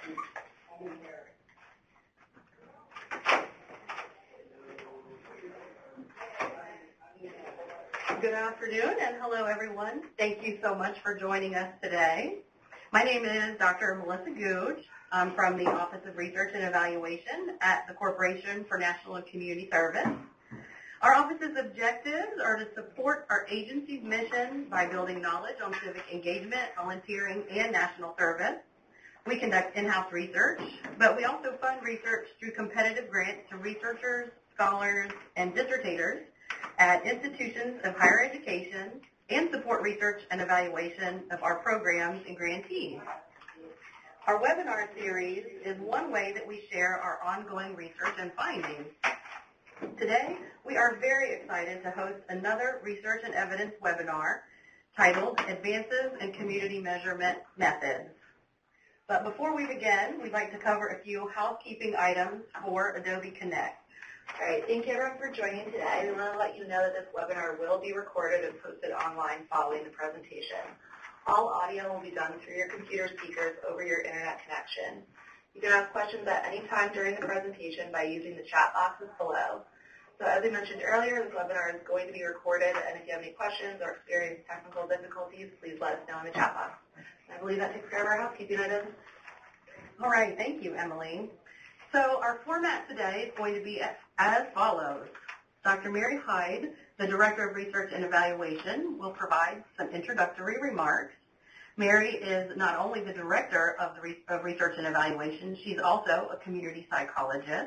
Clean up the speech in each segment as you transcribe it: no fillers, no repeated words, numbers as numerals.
Good afternoon and hello everyone. Thank you so much for joining us today. My name is Dr. Melissa Googe. I'm from the Office of Research and Evaluation at the Corporation for National and Community Service. Our office's objectives are to support our agency's mission by building knowledge on civic engagement, volunteering, and national service. We conduct in-house research, but we also fund research through competitive grants to researchers, scholars, and dissertators at institutions of higher education and support research and evaluation of our programs and grantees. Our webinar series is one way that we share our ongoing research and findings. Today, we are very excited to host another research and evidence webinar titled Advances in Community Measurement Methods. But before we begin, we'd like to cover a few housekeeping items for Adobe Connect. All right, thank you everyone for joining today. We want to let you know that this webinar will be recorded and posted online following the presentation. All audio will be done through your computer speakers over your internet connection. You can ask questions at any time during the presentation by using the chat boxes below. So as I mentioned earlier, this webinar is going to be recorded, and if you have any questions or experience technical difficulties, please let us know in the chat box. I believe that takes care of our housekeeping items. All right, thank you, Emily. So our format today is going to be as follows. Dr. Mary Hyde, the Director of Research and Evaluation, will provide some introductory remarks. Mary is not only the Director of Research and Evaluation, she's also a community psychologist.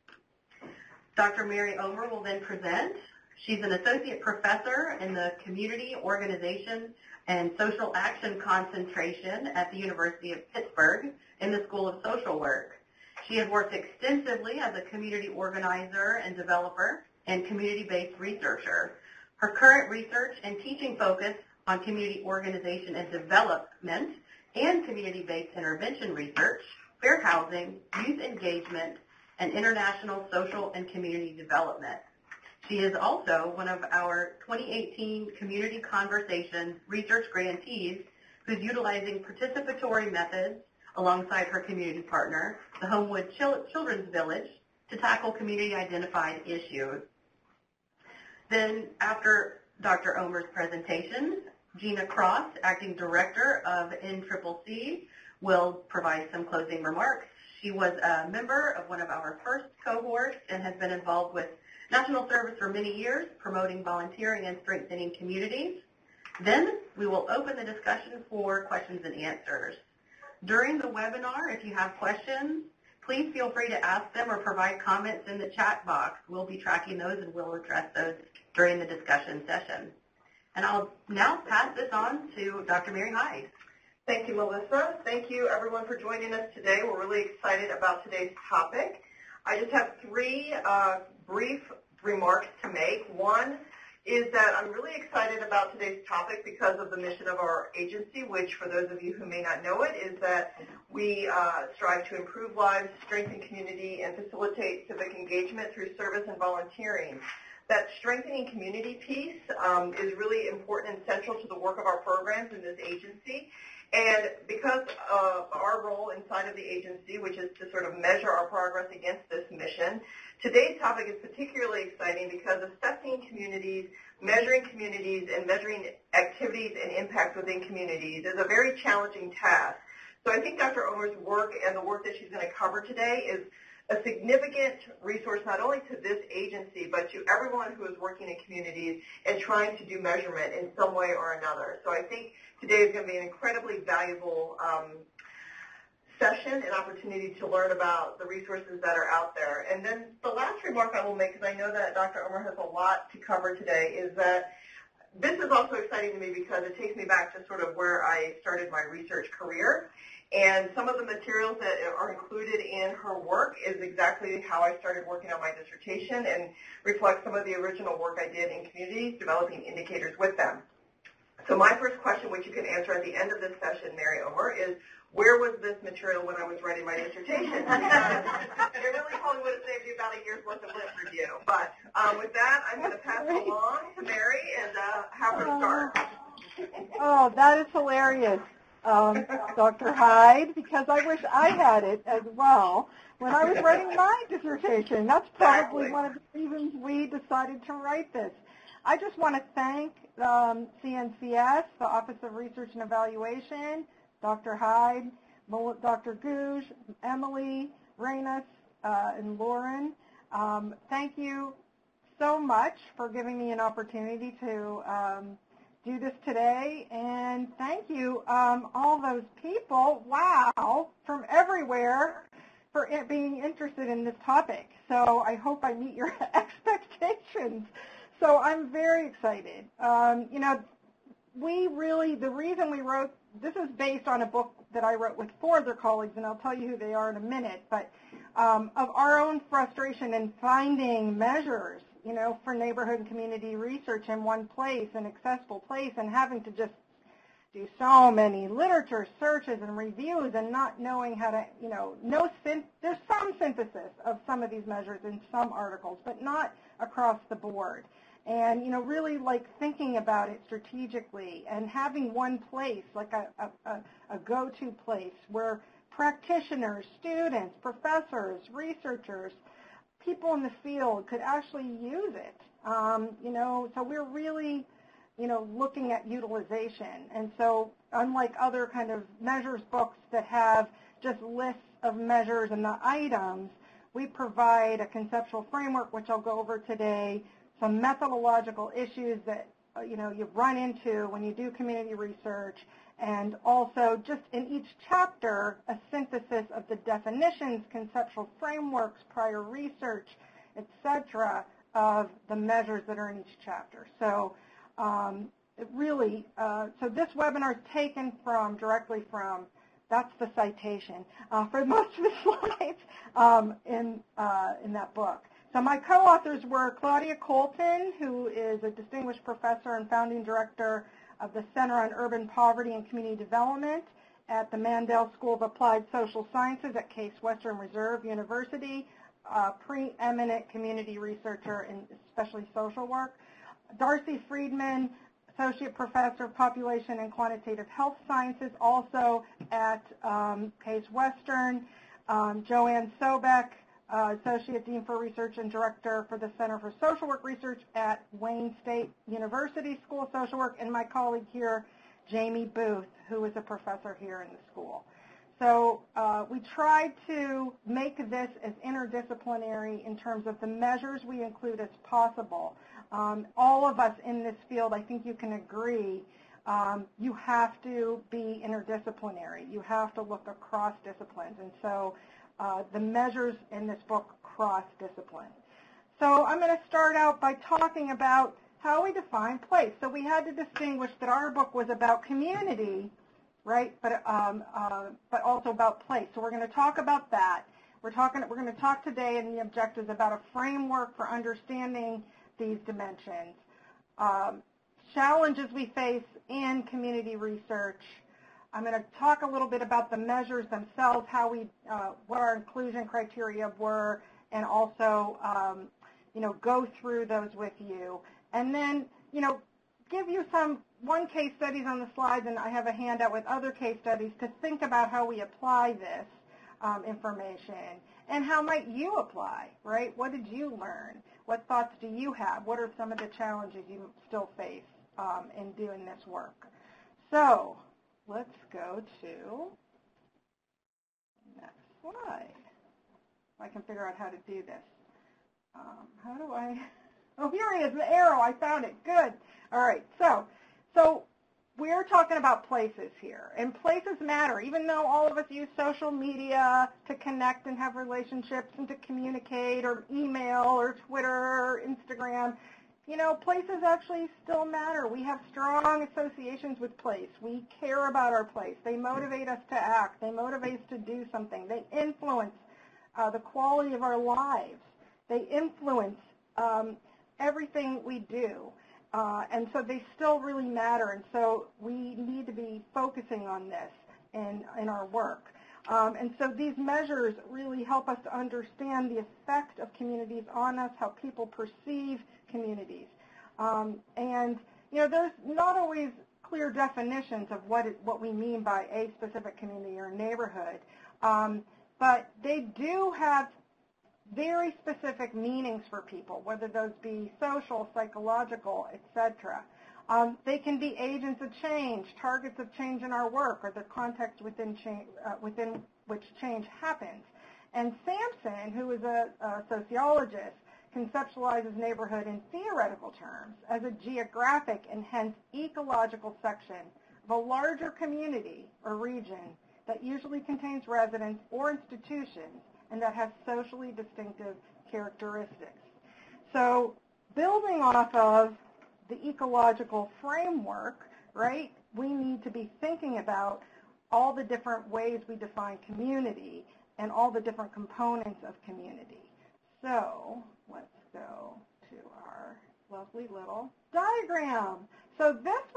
Dr. Mary Omer will then present. She's an Associate Professor in the Community Organization and Social Action Concentration at the University of Pittsburgh in the School of Social Work. She has worked extensively as a community organizer and developer and community-based researcher. Her current research and teaching focus on community organization and development and community-based intervention research, fair housing, youth engagement, and international social and community development. She is also one of our 2018 Community Conversations research grantees who's utilizing participatory methods alongside her community partner, the Homewood Children's Village, to tackle community-identified issues. Then, after Dr. Omer's presentation, Gina Cross, Acting Director of NCCC, will provide some closing remarks. She was a member of one of our first cohorts and has been involved with national service for many years, promoting volunteering and strengthening communities. Then, we will open the discussion for questions and answers. During the webinar, if you have questions, please feel free to ask them or provide comments in the chat box. We'll be tracking those and we'll address those during the discussion session. And I'll now pass this on to Dr. Mary Hyde. Thank you, Melissa. Thank you, everyone, for joining us today. We're really excited about today's topic. I just have three brief remarks to make. One is that I'm really excited about today's topic because of the mission of our agency, which, for those of you who may not know it, is that we strive to improve lives, strengthen community, and facilitate civic engagement through service and volunteering. That strengthening community piece is really important and central to the work of our programs in this agency. And because of our role inside of the agency, which is to sort of measure our progress against this mission, today's topic is particularly exciting because assessing communities, measuring communities, and measuring activities and impact within communities is a very challenging task. So I think Dr. Omer's work and the work that she's going to cover today is a significant resource not only to this agency, but to everyone who is working in communities and trying to do measurement in some way or another. So I think today is going to be an incredibly valuable session and opportunity to learn about the resources that are out there. And then the last remark I will make, because I know that Dr. Omer has a lot to cover today, is that this is also exciting to me because it takes me back to sort of where I started my research career. And some of the materials that are included in her work is exactly how I started working on my dissertation and reflects some of the original work I did in communities, developing indicators with them. So my first question, which you can answer at the end of this session, Mary Omer, is where was this material when I was writing my dissertation? It really probably would have saved you about a year's worth of lit review. But with that, I'm going to pass it along to Mary and have her start. Oh, that is hilarious. Dr. Hyde, because I wish I had it as well when I was writing my dissertation. That's probably one of the reasons we decided to write this. I just want to thank CNCS, the Office of Research and Evaluation, Dr. Hyde, Dr. Gouge, Emily, Reynos, and Lauren. Thank you so much for giving me an opportunity to do this today, and thank you all those people, wow, from everywhere for being interested in this topic. So I hope I meet your expectations. So I'm very excited. You know, the reason we wrote, this is based on a book that I wrote with 4 other colleagues, and I'll tell you who they are in a minute, but of our own frustration in finding measures, you know, for neighborhood and community research in one place, an accessible place, and having to just do so many literature searches and reviews and not knowing how to, you know, there's some synthesis of some of these measures in some articles, but not across the board. And, you know, really like thinking about it strategically and having one place, like a go-to place where practitioners, students, professors, researchers, people in the field could actually use it. You know, so we're really, you know, looking at utilization. And so unlike other kind of measures books that have just lists of measures and the items, we provide a conceptual framework, which I'll go over today, some methodological issues that, you know, you run into when you do community research, and also just in each chapter, a synthesis of the definitions, conceptual frameworks, prior research, etc., of the measures that are in each chapter. So so this webinar is taken directly from, that's the citation for most of the slides in that book. So my co-authors were Claudia Colton, who is a distinguished professor and founding director of the Center on Urban Poverty and Community Development at the Mandel School of Applied Social Sciences at Case Western Reserve University, a preeminent community researcher in especially social work. Darcy Friedman, Associate Professor of Population and Quantitative Health Sciences, also at Case Western. Joanne Sobek, Associate Dean for Research and Director for the Center for Social Work Research at Wayne State University School of Social Work, and my colleague here, Jamie Booth, who is a professor here in the school. So we tried to make this as interdisciplinary in terms of the measures we include as possible. All of us in this field, I think you can agree, you have to be interdisciplinary. You have to look across disciplines. And so the measures in this book cross discipline. So I'm going to start out by talking about how we define place. So we had to distinguish that our book was about community, right? But also about place. So we're going to talk about that. We're going to talk today in the objectives about a framework for understanding these dimensions, challenges we face in community research. I'm going to talk a little bit about the measures themselves, how we, what our inclusion criteria were, and also, you know, go through those with you. And then, you know, give you one case studies on the slides, and I have a handout with other case studies to think about how we apply this information, and how might you apply, right? What did you learn? What thoughts do you have? What are some of the challenges you still face in doing this work? So let's go to the next slide. If I can figure out how to do this. How do I? Oh, here it is, the arrow. I found it. Good. All right. So we're talking about places here, and places matter. Even though all of us use social media to connect and have relationships and to communicate, or email, or Twitter, or Instagram, you know, places actually still matter. We have strong associations with place. We care about our place. They motivate us to act. They motivate us to do something. They influence the quality of our lives. They influence everything we do. And so they still really matter. And so we need to be focusing on this in our work. And so these measures really help us to understand the effect of communities on us, how people perceive communities. And, you know, there's not always clear definitions of what we mean by a specific community or neighborhood, but they do have very specific meanings for people, whether those be social, psychological, etc. They can be agents of change, targets of change in our work, or the context within which change happens. And Sampson, who is a sociologist, conceptualizes neighborhood in theoretical terms as a geographic and hence ecological section of a larger community or region that usually contains residents or institutions and that has socially distinctive characteristics. So building off of the ecological framework, right, we need to be thinking about all the different ways we define community and all the different components of community. So let's go to our lovely little diagram. So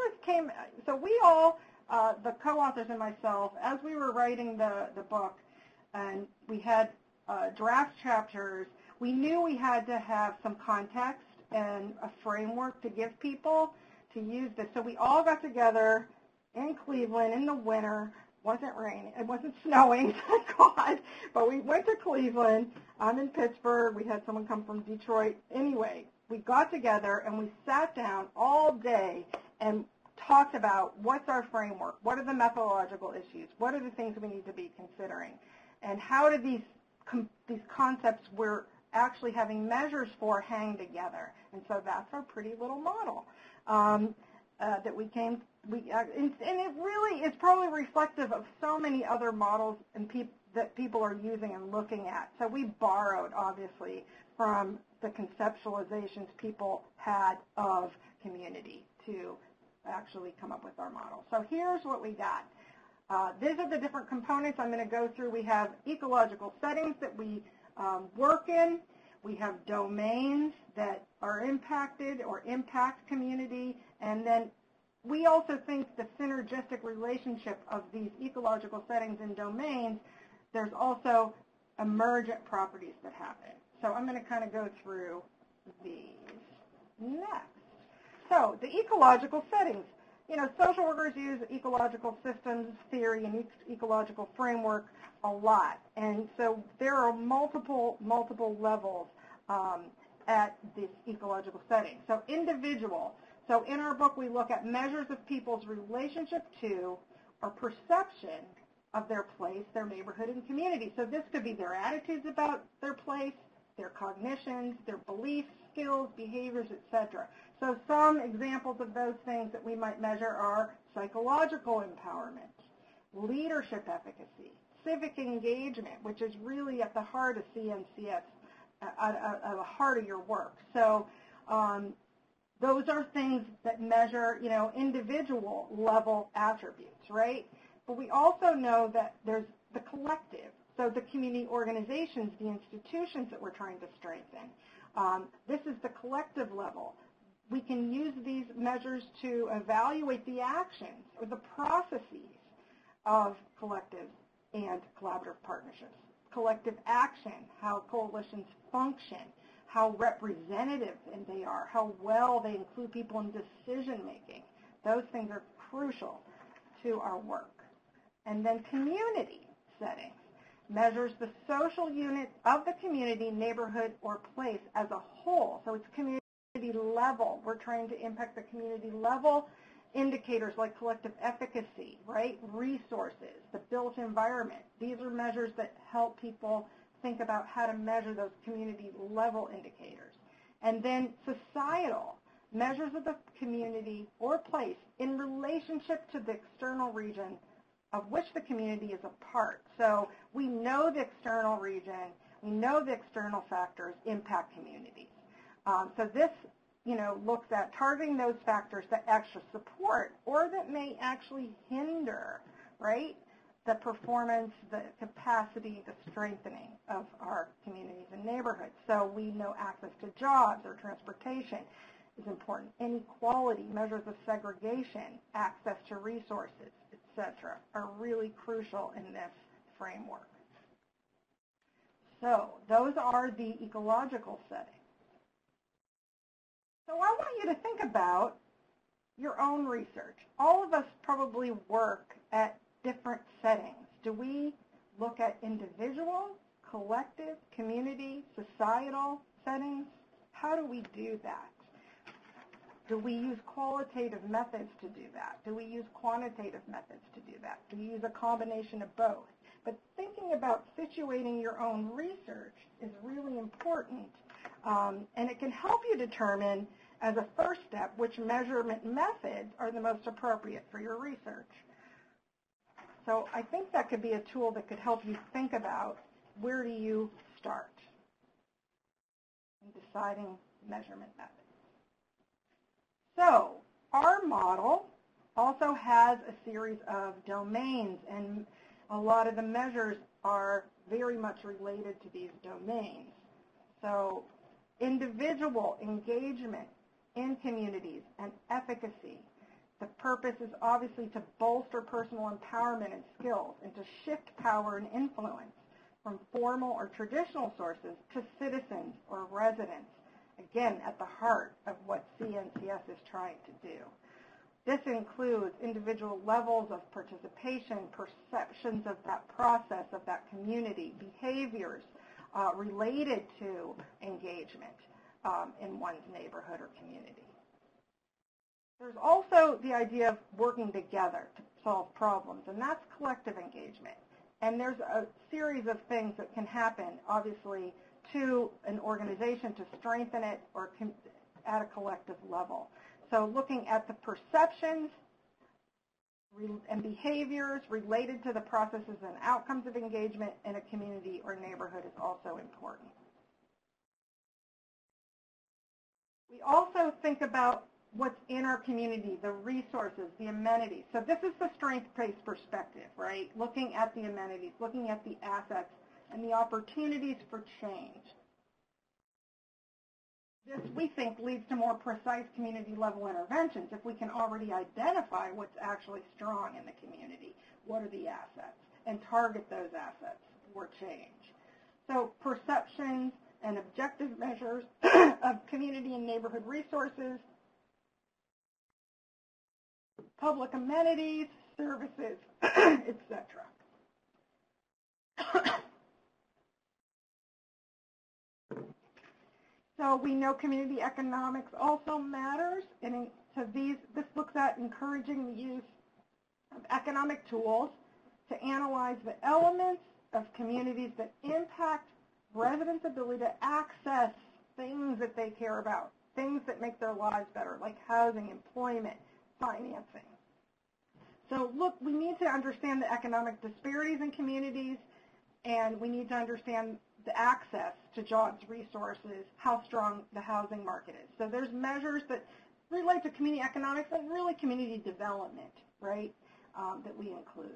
we all, the co-authors and myself, as we were writing the book, and we had draft chapters, we knew we had to have some context and a framework to give people to use this. So we all got together in Cleveland in the winter. Wasn't raining, it wasn't snowing, thank God, but we went to Cleveland. I'm in Pittsburgh. We had someone come from Detroit. Anyway, we got together and we sat down all day and talked about what's our framework, what are the methodological issues, what are the things we need to be considering, and how do these concepts we're actually having measures for hang together. And so that's our pretty little model that we came. And it really is probably reflective of so many other models and that people are using and looking at. So we borrowed, obviously, from the conceptualizations people had of community to actually come up with our model. So here's what we got. These are the different components I'm going to go through. We have ecological settings that we work in. We have domains that are impacted or impact community, and then we also think the synergistic relationship of these ecological settings and domains, there's also emergent properties that happen. So I'm going to kind of go through these next. So the ecological settings. You know, social workers use ecological systems theory and ecological framework a lot. And so there are multiple levels at this ecological setting. So individual. So in our book, we look at measures of people's relationship to or perception of their place, their neighborhood, and community. So this could be their attitudes about their place, their cognitions, their beliefs, skills, behaviors, etc. So some examples of those things that we might measure are psychological empowerment, leadership efficacy, civic engagement, which is really at the heart of CNCF, at the heart of your work. So those are things that measure, you know, individual level attributes, right? But we also know that there's the collective. So the community organizations, the institutions that we're trying to strengthen. This is the collective level. We can use these measures to evaluate the actions or the processes of collective and collaborative partnerships. Collective action, how coalitions function, how representative they are, how well they include people in decision making. Those things are crucial to our work. And then community settings measures the social unit of the community, neighborhood, or place as a whole. So it's community level. We're trying to impact the community level. Indicators like collective efficacy, right? Resources, the built environment. These are measures that help people think about how to measure those community level indicators. And then societal, measures of the community or place in relationship to the external region of which the community is a part. So we know the external region, we know the external factors impact communities. So this, you know, looks at targeting those factors that actually support or that may actually hinder, right, the performance, the capacity, the strengthening of our communities and neighborhoods. So we know access to jobs or transportation is important. Inequality, measures of segregation, access to resources, etc., are really crucial in this framework. So those are the ecological settings. So I want you to think about Your own research. All of us probably work at different settings. Do we look at individual, collective, community, societal settings? How do we do that? Do we use qualitative methods to do that? Do we use quantitative methods to do that? Do we use a combination of both? But thinking about situating your own research is really important, and it can help you determine, as a first step, which measurement methods are the most appropriate for your research. So I think that could be a tool that could help you think about where do you start in deciding measurement methods. So our model also has a series of domains, and a lot of the measures are very much related to these domains. So individual engagement in communities and efficacy. The purpose is obviously to bolster personal empowerment and skills and to shift power and influence from formal or traditional sources to citizens or residents, again, at the heart of what CNCS is trying to do. This includes individual levels of participation, perceptions of that process, of that community, behaviors related to engagement in one's neighborhood or community. There's also the idea of working together to solve problems, and that's collective engagement. And there's a series of things that can happen, obviously, to an organization to strengthen it or at a collective level. So looking at the perceptions and behaviors related to the processes and outcomes of engagement in a community or neighborhood is also important. We also think about what's in our community, the resources, the amenities. So this is the strength-based perspective, right? Looking at the amenities, looking at the assets, and the opportunities for change. This, we think, leads to more precise community-level interventions if we can already identify what's actually strong in the community, what are the assets, and target those assets for change. So perceptions and objective measures of community and neighborhood resources, public amenities, services, etc. So we know community economics also matters, and so this looks at encouraging the use of economic tools to analyze the elements of communities that impact residents' ability to access things that they care about, things that make their lives better, like housing, employment, financing. So look, we need to understand the economic disparities in communities, and we need to understand the access to jobs, resources, how strong the housing market is. So there's measures that relate to community economics and really community development, right, that we include.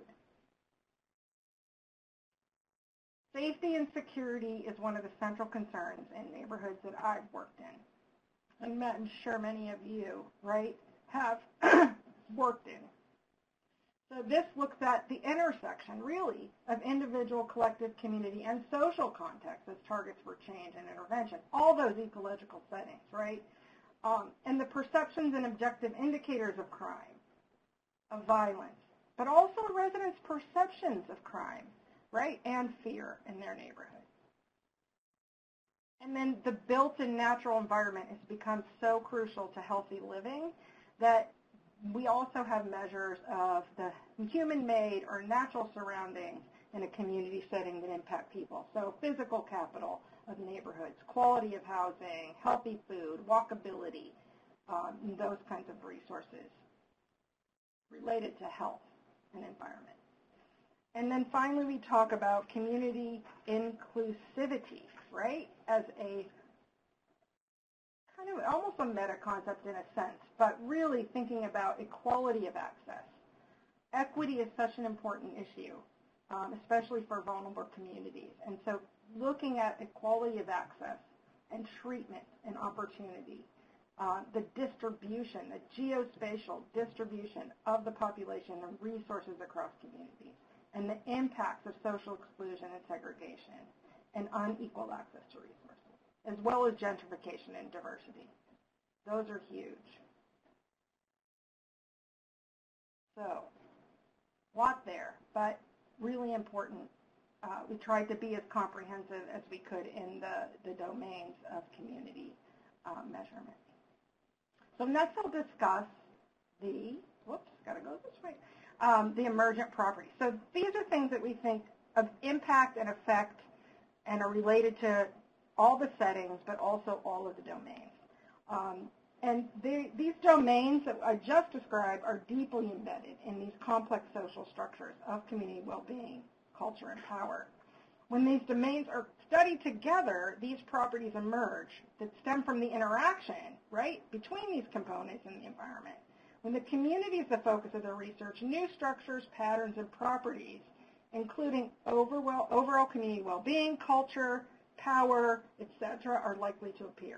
Safety and security is one of the central concerns in neighborhoods that I've worked in. And I'm sure many of you, right, have worked in. So this looks at the intersection, really, of individual, collective, community, and social context as targets for change and intervention, all those ecological settings, right? And the perceptions and objective indicators of crime, of violence, but also residents' perceptions of crime, right, and fear in their neighborhood. And then the built-in natural environment has become so crucial to healthy living that we also have measures of the human-made or natural surroundings in a community setting that impact people. So physical capital of neighborhoods, quality of housing, healthy food, walkability, those kinds of resources related to health and environment. And then finally, we talk about community inclusivity, right, as a kind of almost a meta concept in a sense, but really thinking about equality of access. Equity is such an important issue, especially for vulnerable communities. And so looking at equality of access and treatment and opportunity, the distribution, the geospatial distribution of the population and resources across communities, and the impacts of social exclusion and segregation and unequal access to resources, as well as gentrification and diversity. Those are huge. So, a lot there, but really important. We tried to be as comprehensive as we could in the domains of community measurement. So next I'll discuss the, the emergent properties. So these are things that we think of impact and effect and are related to all the settings, but also all of the domains. And these domains that I just described are deeply embedded in these complex social structures of community well-being, culture, and power. When these domains are studied together, these properties emerge that stem from the interaction, right, between these components in the environment. When the community is the focus of their research, new structures, patterns, and properties, including overall community well-being, culture, power, etc., are likely to appear.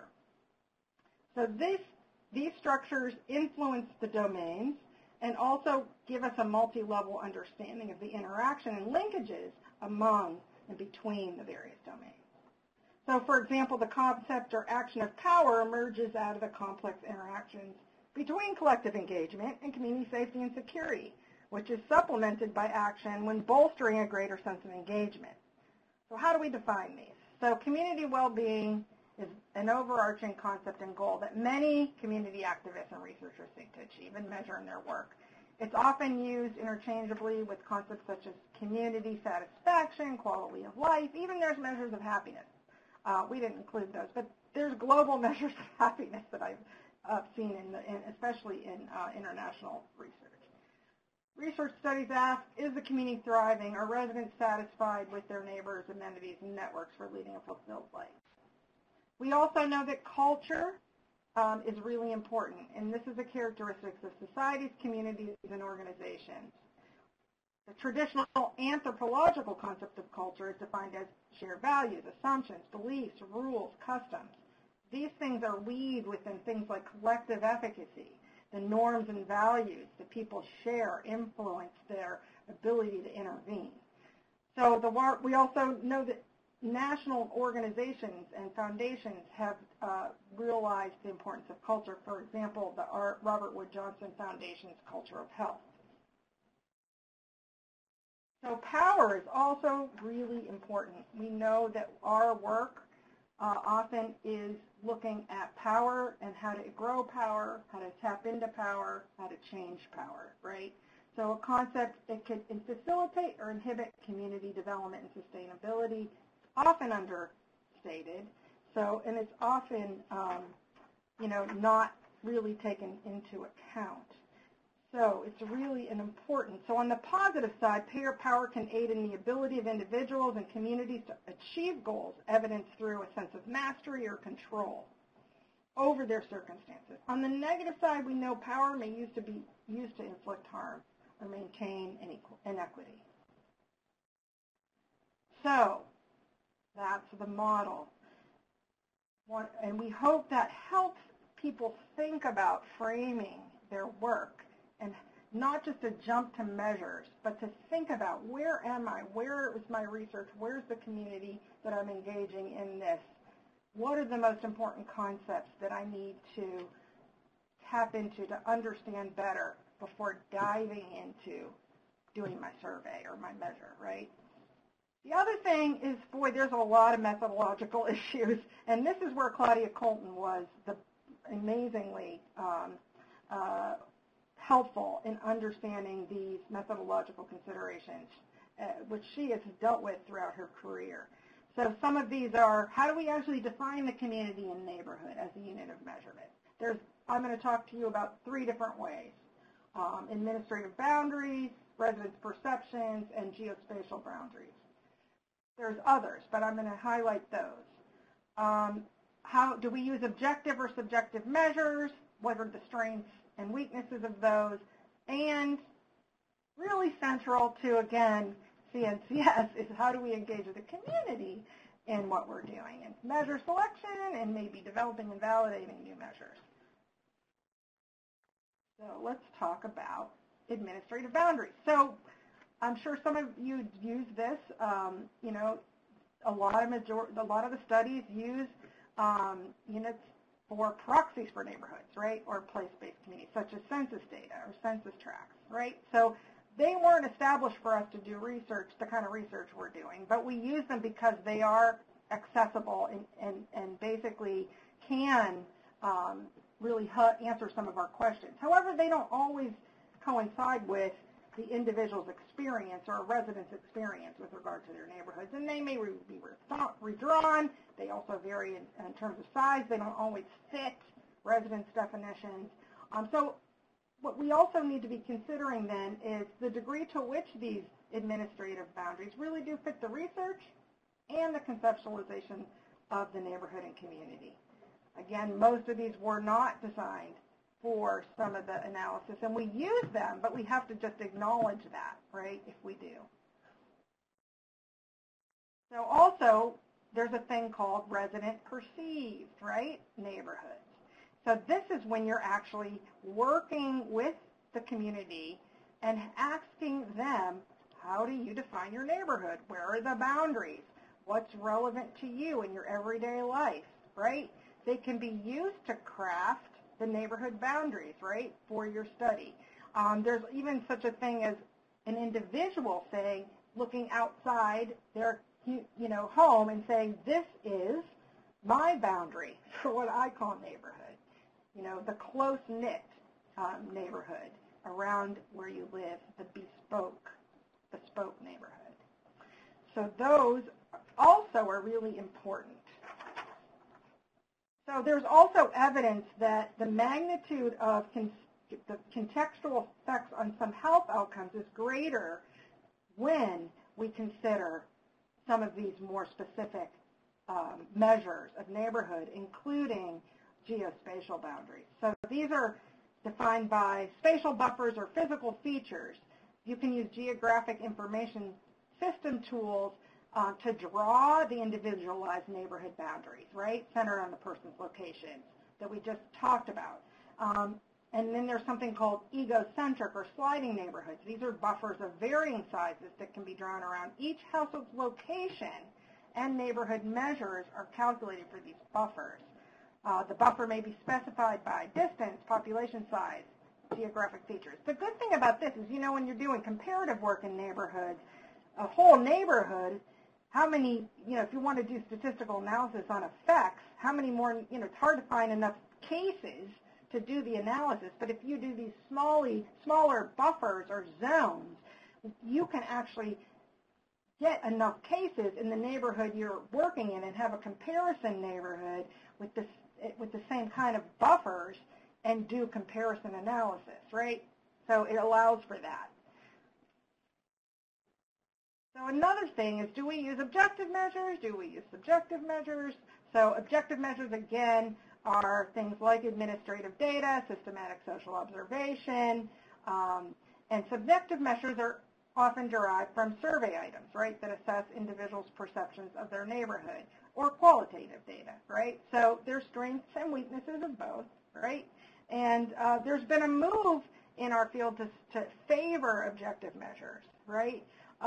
So these structures influence the domains and also give us a multi-level understanding of the interaction and linkages among and between the various domains. So, for example, the concept or action of power emerges out of the complex interactions between collective engagement and community safety and security, which is supplemented by action when bolstering a greater sense of engagement. So how do we define these? So community well-being is an overarching concept and goal that many community activists and researchers seek to achieve and measure in their work. It's often used interchangeably with concepts such as community satisfaction, quality of life, even there's measures of happiness. We didn't include those, but there's global measures of happiness that I've seen, especially in international research. Research studies ask, is the community thriving? Are residents satisfied with their neighbors, amenities, and networks for leading a fulfilled life? We also know that culture is really important, and this is a characteristic of societies, communities, and organizations. The traditional anthropological concept of culture is defined as shared values, assumptions, beliefs, rules, customs. These things are weaved within things like collective efficacy, the norms and values that people share influence their ability to intervene. So we also know that national organizations and foundations have realized the importance of culture. For example, the Robert Wood Johnson Foundation's Culture of Health. So power is also really important. We know that our work often is looking at power and how to grow power, how to tap into power, how to change power, right? So a concept that could facilitate or inhibit community development and sustainability, often understated. So, and it's often, not really taken into account. So it's really an important, so on the positive side, payer power can aid in the ability of individuals and communities to achieve goals evidenced through a sense of mastery or control over their circumstances. On the negative side, we know power may be used to inflict harm or maintain inequity. So that's the model. And we hope that helps people think about framing their work and not just to jump to measures, but to think about where am I, where is my research, where's the community that I'm engaging in this, what are the most important concepts that I need to tap into to understand better before diving into doing my survey or my measure, right? The other thing is, boy, there's a lot of methodological issues, and this is where Claudia Colton was amazingly helpful in understanding these methodological considerations, which she has dealt with throughout her career. So some of these are, how do we actually define the community and neighborhood as a unit of measurement? I'm going to talk to you about 3 different ways. Administrative boundaries, residents' perceptions, and geospatial boundaries. There's others, but I'm going to highlight those. How do we use objective or subjective measures? What are the strengths and weaknesses of those? And really central to, again, CNCS is how do we engage with the community in what we're doing, and measure selection and maybe developing and validating new measures. So let's talk about administrative boundaries. So I'm sure some of you use this. A lot of the studies use units for proxies for neighborhoods, right, or place-based communities, such as census data or census tracts, right? So they weren't established for us to do research, the kind of research we're doing, but we use them because they are accessible and basically can really answer some of our questions. However, they don't always coincide with the individual's experience or a resident's experience with regard to their neighborhoods, and they may be redrawn. They also vary in terms of size. They don't always fit residents' definitions. So what we also need to be considering then is the degree to which these administrative boundaries really do fit the research and the conceptualization of the neighborhood and community. Again, most of these were not designed for some of the analysis, and we use them, but we have to just acknowledge that, right, if we do. So also, there's a thing called resident perceived, right, neighborhoods. So this is when you're actually working with the community and asking them, how do you define your neighborhood? Where are the boundaries? What's relevant to you in your everyday life, right? They can be used to craft the neighborhood boundaries, right, for your study. There's even such a thing as an individual saying, looking outside their home and saying, this is my boundary for what I call neighborhood. The close-knit neighborhood around where you live, the bespoke neighborhood. So those also are really important. So there's also evidence that the magnitude of the contextual effects on some health outcomes is greater when we consider some of these more specific measures of neighborhood, including geospatial boundaries. So these are defined by spatial buffers or physical features. You can use geographic information system tools to draw the individualized neighborhood boundaries, right, centered on the person's location that we just talked about. And then there's something called egocentric or sliding neighborhoods. These are buffers of varying sizes that can be drawn around each household's location, and neighborhood measures are calculated for these buffers. The buffer may be specified by distance, population size, geographic features. The good thing about this is, when you're doing comparative work in neighborhoods, a whole neighborhood, how many, if you want to do statistical analysis on effects, how many more, it's hard to find enough cases to do the analysis, but if you do these smaller buffers or zones, you can actually get enough cases in the neighborhood you're working in and have a comparison neighborhood with the same kind of buffers and do comparison analysis, right? So it allows for that. So another thing is, do we use objective measures? Do we use subjective measures? So objective measures, again, are things like administrative data, systematic social observation, and subjective measures are often derived from survey items, right, that assess individuals' perceptions of their neighborhood, or qualitative data, right? So there's strengths and weaknesses of both, right? And there's been a move in our field to favor objective measures, right?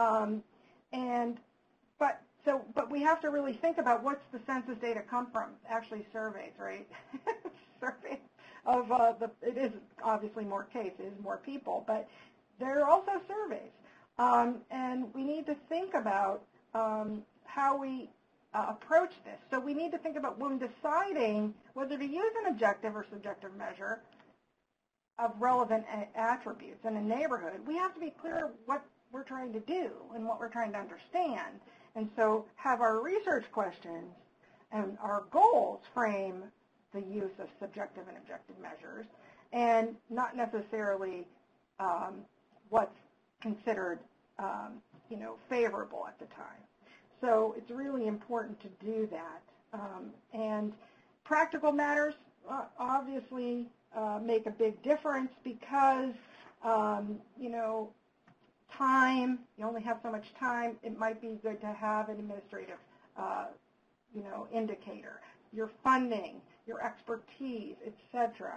But we have to really think about what's the census data come from? Actually surveys, right? Surveys of it is obviously more cases, more people, but there are also surveys. And we need to think about how we approach this. So we need to think about when deciding whether to use an objective or subjective measure of relevant attributes in a neighborhood, we have to be clear what we're trying to do and what we're trying to understand. And so have our research questions and our goals frame the use of subjective and objective measures, and not necessarily what's considered favorable at the time. So it's really important to do that. And practical matters obviously make a big difference because, time, you only have so much time. It might be good to have an administrative, indicator, your funding, your expertise, etc.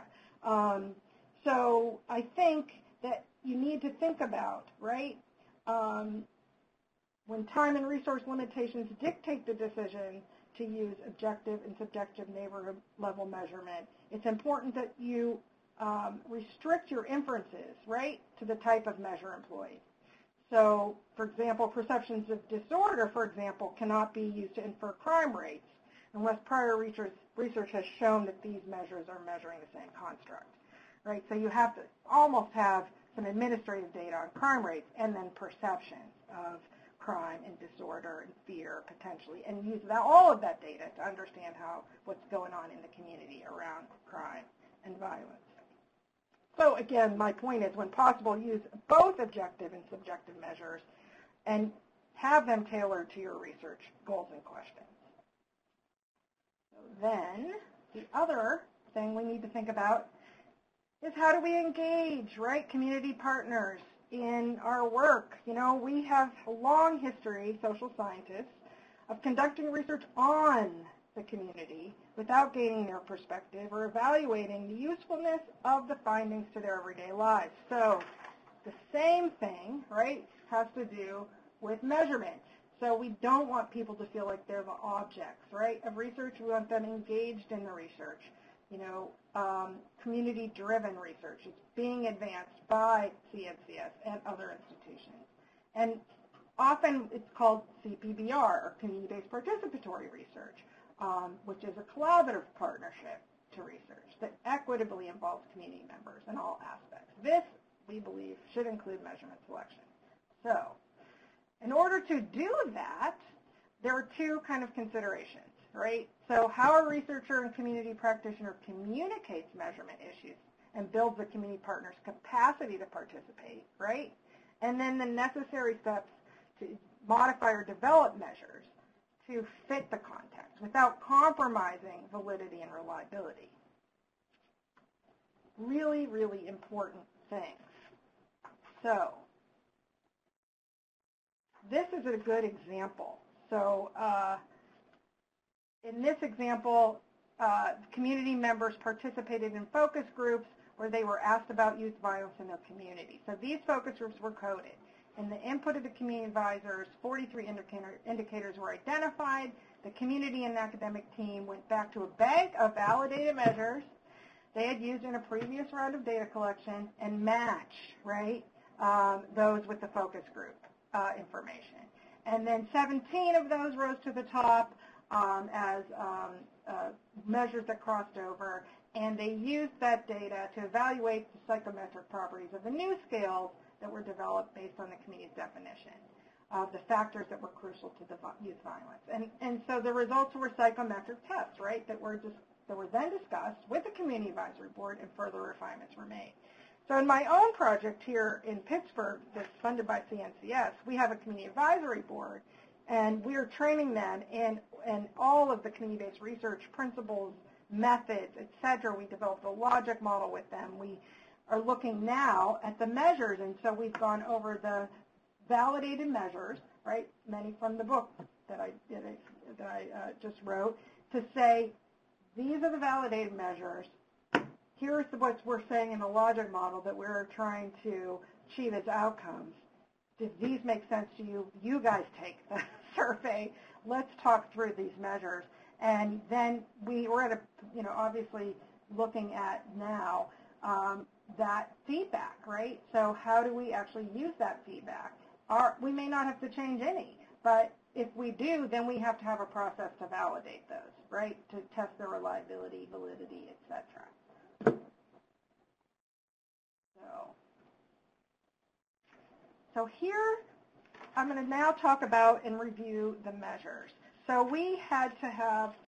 So I think that you need to think about, right, when time and resource limitations dictate the decision to use objective and subjective neighborhood level measurement, it's important that you restrict your inferences, right, to the type of measure employed. So, for example, perceptions of disorder, for example, cannot be used to infer crime rates unless prior research has shown that these measures are measuring the same construct, right? So you have to almost have some administrative data on crime rates and then perceptions of crime and disorder and fear potentially, and use all of that data to understand what's going on in the community around crime and violence. So again, my point is, when possible, use both objective and subjective measures and have them tailored to your research goals and questions. So then, the other thing we need to think about is how do we engage, right, community partners in our work. You know, we have a long history, social scientists, of conducting research on the community without gaining their perspective or evaluating the usefulness of the findings to their everyday lives. So the same thing, right, has to do with measurement. So we don't want people to feel like they're the objects, right, of research. We want them engaged in the research. You know, community-driven research is being advanced by CNCS and other institutions. And often it's called CPBR, or Community-Based Participatory Research, which is a collaborative partnership to research that equitably involves community members in all aspects. This, we believe, should include measurement selection. So, in order to do that, there are two kind of considerations, right? So how a researcher and community practitioner communicates measurement issues and builds the community partner's capacity to participate, right? And then the necessary steps to modify or develop measures to fit the context without compromising validity and reliability. Really, really important things. So this is a good example. So in this example, community members participated in focus groups where they were asked about youth violence in their community. So these focus groups were coded. In the input of the community advisors, 43 indicators were identified. The community and academic team went back to a bank of validated measures they had used in a previous round of data collection and match, right, those with the focus group information. And then 17 of those rose to the top as measures that crossed over, and they used that data to evaluate the psychometric properties of the new scales that were developed based on the community's definition of the factors that were crucial to the youth violence. And so the results were psychometric tests, right, that were then discussed with the Community Advisory Board, and further refinements were made. So in my own project here in Pittsburgh that's funded by CNCS, we have a Community Advisory Board, and we are training them in all of the community-based research principles, methods, et cetera. We developed a logic model with them. We are looking now at the measures, and so we've gone over the validated measures, right, many from the book that I just wrote, to say these are the validated measures. Here's what we're saying in the logic model that we're trying to achieve as outcomes. Does these make sense to you? You guys take the survey. Let's talk through these measures. And then we're at a, obviously looking at now that feedback, right? So how do we actually use that feedback? We may not have to change any, but if we do, then we have to have a process to validate those, right? To test their reliability, validity, et cetera. So here, I'm going to now talk about and review the measures. So we had to have